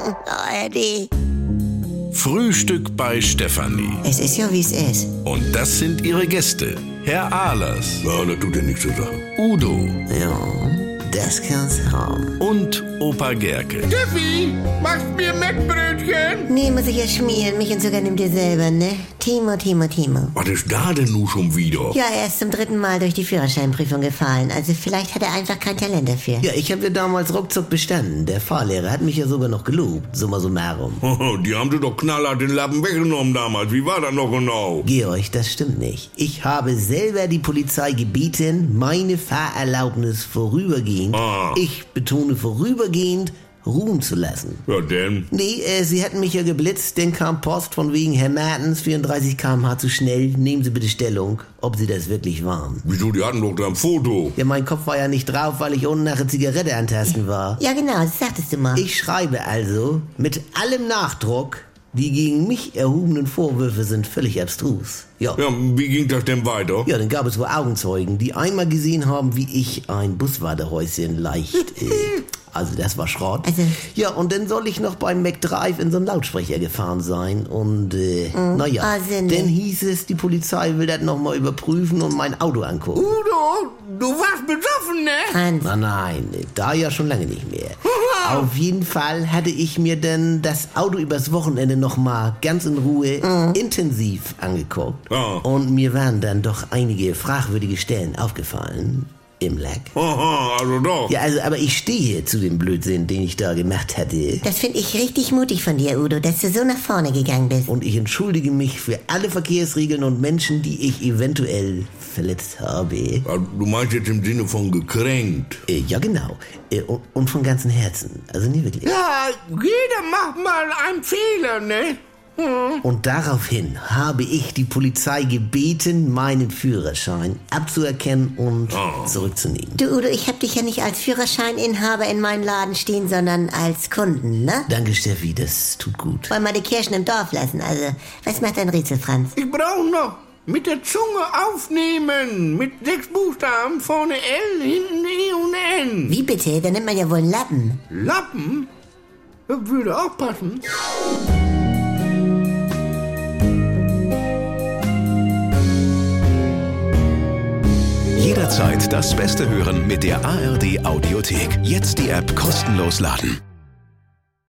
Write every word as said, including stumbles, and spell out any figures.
A R D. Frühstück bei Stefanie. Es ist ja, wie es ist. Und das sind ihre Gäste. Herr Ahlers. Ja, das tut ja nichts zu sagen. Udo. Ja, das kann's haben. Und Opa Gerke. Steffi, machst mir Mettbrötchen? Nee, muss ich ja schmieren. Mich und sogar nimm dir selber, ne? Timo, Timo, Timo. Was ist da denn nun schon wieder? Ja, er ist zum dritten Mal durch die Führerscheinprüfung gefallen. Also vielleicht hat er einfach kein Talent dafür. Ja, ich habe ja damals ruckzuck bestanden. Der Fahrlehrer hat mich ja sogar noch gelobt. Summa summarum. Oh, die haben dir doch knallhart den Lappen weggenommen damals. Wie war das noch genau? Georg, das stimmt nicht. Ich habe selber die Polizei gebeten, meine Fahrerlaubnis vorübergehend, Ah. ich betone vorübergehend, ruhen zu lassen. Ja, denn? Nee, äh, sie hatten mich ja geblitzt, dann kam Post von wegen Herr Mertens, vierunddreißig Kilometer pro Stunde zu schnell, nehmen Sie bitte Stellung, ob Sie das wirklich waren. Wieso, die hatten doch da ein Foto. Ja, mein Kopf war ja nicht drauf, weil ich unten nach der Zigarette antasten war. Ja, genau, das sagtest du mal. Ich schreibe also, mit allem Nachdruck, die gegen mich erhobenen Vorwürfe sind völlig abstrus. Ja. Ja, wie ging das denn weiter? Ja, dann gab es wohl Augenzeugen, die einmal gesehen haben, wie ich ein Buswartehäuschen leicht... Äh, also das war Schrott. Also- Ja, und dann soll ich noch beim McDrive in so einen Lautsprecher gefahren sein. Und äh, naja, Ah, Sinn. dann hieß es, die Polizei will das nochmal überprüfen und mein Auto angucken. Udo, du warst besoffen, ne? Franz. Na nein, da ja schon lange nicht mehr. Auf jeden Fall hatte ich mir dann das Auto übers Wochenende nochmal ganz in Ruhe intensiv angeguckt. Ja. Und mir waren dann doch einige fragwürdige Stellen aufgefallen im Lack. Aha, also doch. Ja, also, aber ich stehe zu dem Blödsinn, den ich da gemacht hatte. Das finde ich richtig mutig von dir, Udo, dass du so nach vorne gegangen bist. Und ich entschuldige mich für alle Verkehrsregeln und Menschen, die ich eventuell verletzt habe. Ja, du meinst jetzt im Sinne von gekränkt. Äh, ja, genau. Äh, und, und von ganzem Herzen. Also nie wirklich. Ja, jeder macht mal einen Fehler, ne? Und daraufhin habe ich die Polizei gebeten, meinen Führerschein abzuerkennen und zurückzunehmen. Du, Udo, ich hab dich ja nicht als Führerscheininhaber in meinem Laden stehen, sondern als Kunden, ne? Danke, Steffi, das tut gut. Wollen wir die Kirschen im Dorf lassen, also, was macht dein Rätsel, Franz? Ich brauche noch mit der Zunge aufnehmen. Mit sechs Buchstaben, vorne L, hinten E und N. Wie bitte? Da nimmt man ja wohl einen Lappen. Lappen? Das würde auch passen. Jederzeit das Beste hören mit der A R D Audiothek. Jetzt die App kostenlos laden.